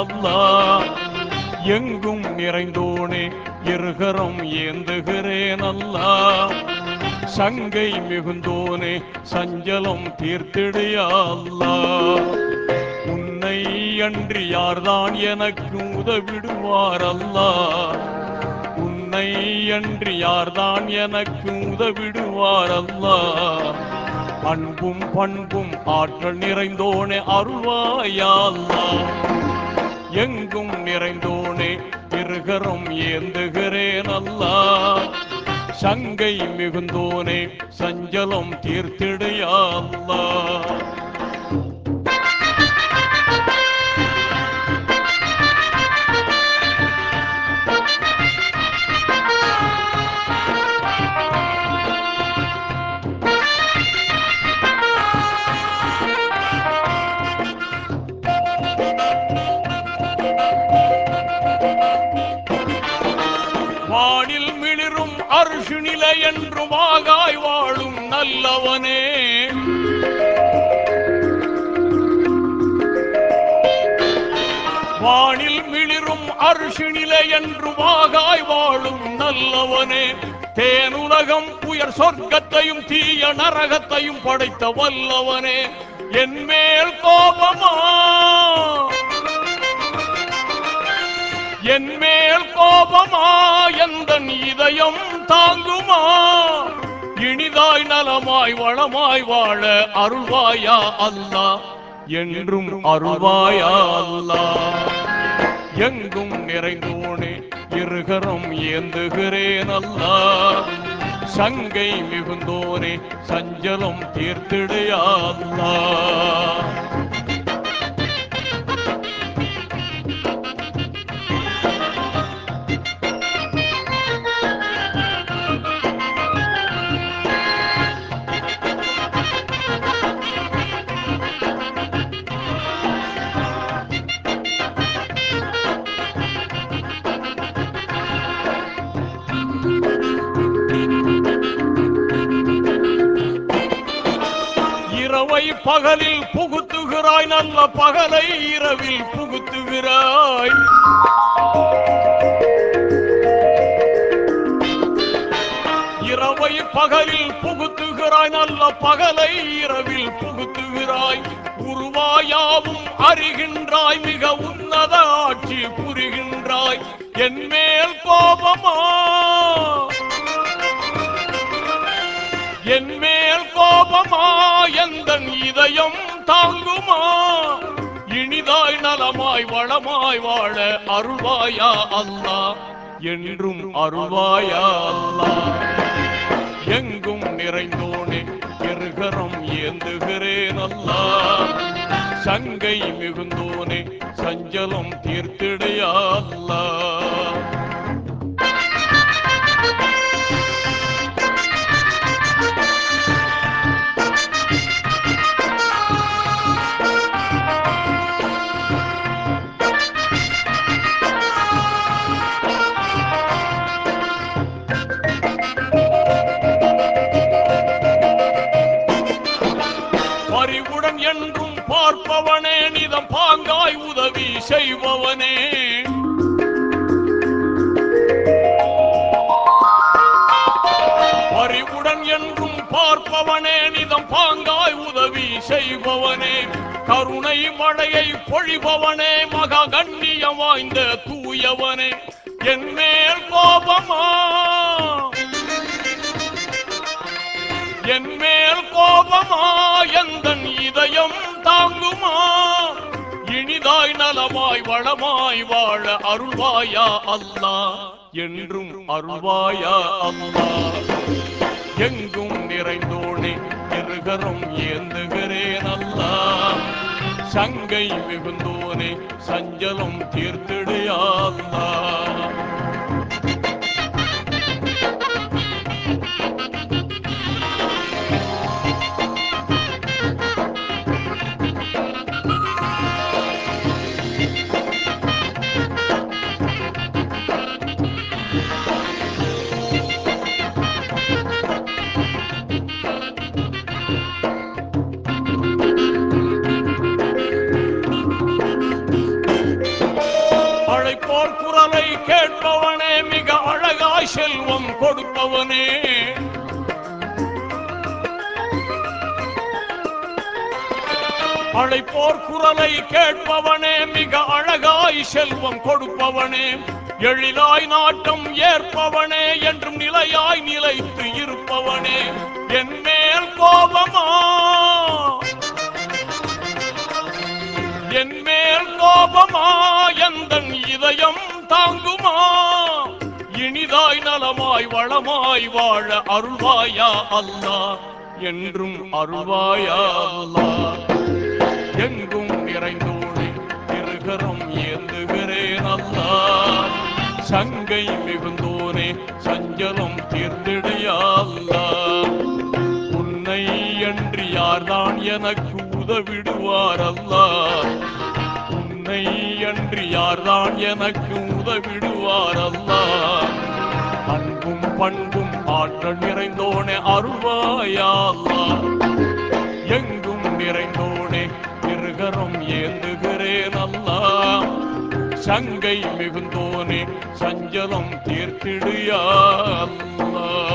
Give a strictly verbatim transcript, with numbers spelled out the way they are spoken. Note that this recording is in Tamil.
அல்லாஹ். எங்கும் நிறைந்தோனே இருகரம் ஏந்துகிறேன் அல்லாஹ். சங்கை மிகுந்தோனே சஞ்சலம் தீர்த்திடுயா அல்லாஹ். உன்னை அன்றி யார்தான் எனக்கு உதவிடுவார் அல்லாஹ். உன்னை அன்றி யார்தான் எனக்கு உதவிடுவார் அல்லாஹ். அன்பும் பண்பும் ஆற்றல் நிறைந்தோனே அருள்வாயா அல்லாஹ். எங்கும் நிறைந்தோனே இருகரம் ஏந்துகிறேன் அல்லாஹ். சங்கை மிகுந்தோனே சஞ்சலம் தீர்த்திடுயா அல்லாஹ். வானில் மிளிரும் அருஷு நிலை என்று வாகாய் வாழும் நல்லவனே. வானில் மிளிரும் அருஷு நிலை என்று வாகாய் வாழும் நல்லவனே. தேனுலகம் உயர் சொர்க்கத்தையும் தீய நரகத்தையும் படைத்த வல்லவனே. என் மேல் கோபமா என் மேல் கோபமா எந்தன் இதயம் தாங்குமா. இனிதாய் நலமாய் வளமாய் வாழ அருள்வாயா அல்லாஹ். என்றும் அருள்வாயா அல்லாஹ். எங்கும் நிறைந்தோனே இருகரம் ஏந்துகிறேன் அல்லாஹ். சங்கை மிகுந்தோனே சஞ்சலம் தீர்த்திடுயா அல்லாஹ். இரவை பகலில் புகுத்துகிறாய், நல்ல பகலை இரவில் புகுத்துகிறாய். இரவை பகலில் புகுத்துகிறாய், நல்ல பகலை இரவில் புகுத்துகிறாய். உருவாயாவும் அறிகின்றாய், மிக உன்னத ஆட்சி புரிகின்றாய். என் மேல் கோபமா என் மேல் கோபமா எந்தன் இதயம் தாங்குமா. இனிதாய் நலமாய் வளமாய் வாழ அருள்வாயா அல்லாஹ். என்றும் அருள்வாயா அல்லாஹ். எங்கும் நிறைந்தோனே இருகரம் ஏந்துகிறேன் அல்லாஹ். சங்கை மிகுந்தோனே சஞ்சலம் தீர்த்திடுயா அல்லாஹ். பரிவுடன் என்றும் பார்ப்பவனே, நிதம் பாங்காய் உதவி செய்பவனே. பரிவுடன் என்றும் பார்ப்பவனே, நிதம் பாங்காய் உதவி செய்பவனே. கருணை மழையை பொழிபவனே, மகா கண்ணியம் வாய்ந்த தூயவனே. என் மேல் கோபமா என் மேல் கோபமா எந்தன் இதயம் தாங்குமா. இனிதாய் நலமாய் வளமாய் வாழ அருள்வாயா அல்லாஹ். என்றும் அருள்வாயா அல்லாஹ். எங்கும் நிறைந்தோனே இருகரம் ஏந்துகிறேன் அல்லாஹ். சங்கை மிகுந்தோனே சஞ்சலம் தீர்த்திடுயா அல்லாஹ். செல்வம் கொடுப்பவனே, அழைப்போர் குரலை கேட்பவனே, மிக அழகாய் செல்வம் கொடுப்பவனே, எழிலாய் நாட்டம் ஏற்பவனே, என்றும் நிலையாய் நிலைத்து இருப்பவனே, என் மேல் கோபமா என் மேல் கோபமா எந்தன் இதயம் தாங்குமா, இனிதாய் நலமாய் வளமாய் வாழ அருள்வாயா அல்லாஹ், என்றும் அருள்வாயா அல்லாஹ். எங்கும் நிறைந்தோடி இருகரம் ஏந்துகிறேன் அல்லாஹ், சங்கை மிகுந்தோனே சஞ்சலம் தீர்த்திடையா அல்லாஹ். உன்னை அன்றி யார்தான் எனக்கு உதவிடுவார் அல்லாஹ், உன்னை அன்றி யார்தான் எனக்கு உதவிடுவார் அல்லாஹ். அன்பும் பண்பும் ஆற்றல் நிறைந்தோனே அருள்வாயா அல்லாஹ், எங்கும் நிறைந்தோனே இருகரம் ஏந்துகிறேன் அல்லாஹ், சங்கை மிகுந்தோனே சஞ்சலம் தீர்த்திடுயா அல்லாஹ்.